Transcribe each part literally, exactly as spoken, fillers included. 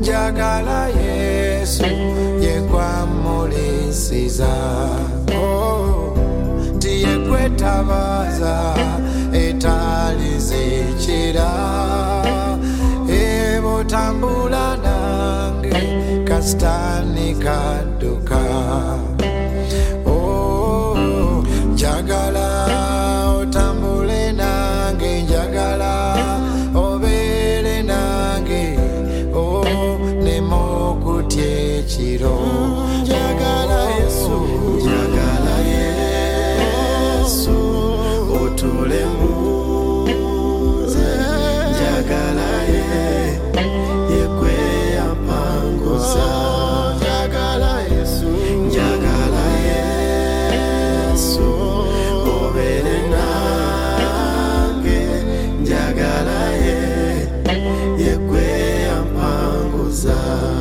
njagala Yesu yekwamulisiza oh tiyekwetabaza etalizikira ebo tambula nange kastani kaduka oh njagala otambule nange njagala obere nange oh nemokutye chiro njagala Yesu njagala Yesu otulemuze njagala ye yekwe apanguza njagala Yesu njagala Yesu obere nange njagala ye yekwe apanguza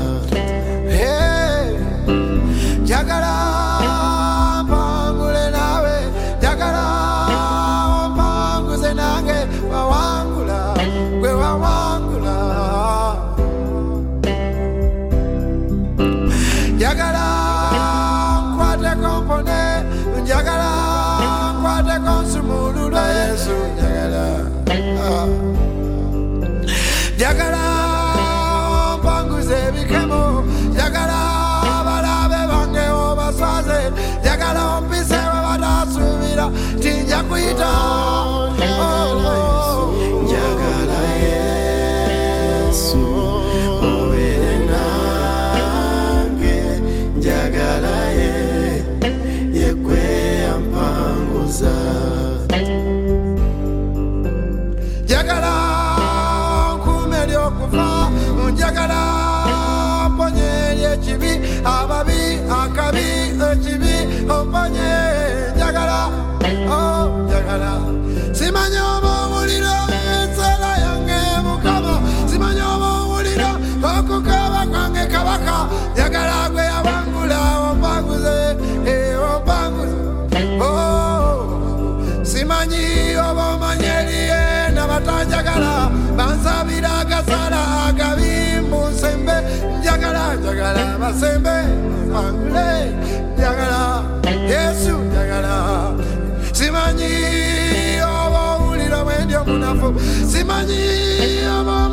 hey njagala pangule nawe njagala panguze nange wawangula gwe wawangula njagala nkwate kompone njagala nkwate konsumulula Yesu njagala ah. njagala panguze bikemo njagala balabe bange obaswaze njagala ompise webatasubira tinja kuyita njagala Yesu obere nange njagala ye yekwe ampanguza njagala nkumeri okufa njagala mponyeri ekibi ababi akabi ekibi omponye njagala oh njagala simanya omuliro ensala yange mukama simanya omuliro okukaba kwange kabaka njagala gwe yabangula ompanguze eh ompanguze oh simanyi oba omanyeriye n'abatanjagala bansabira agasala agabimbu nsembe njagala njagala basembe mangule njagala Yesu njagala simanyi oba owulira bwendi omunafu simanyi oba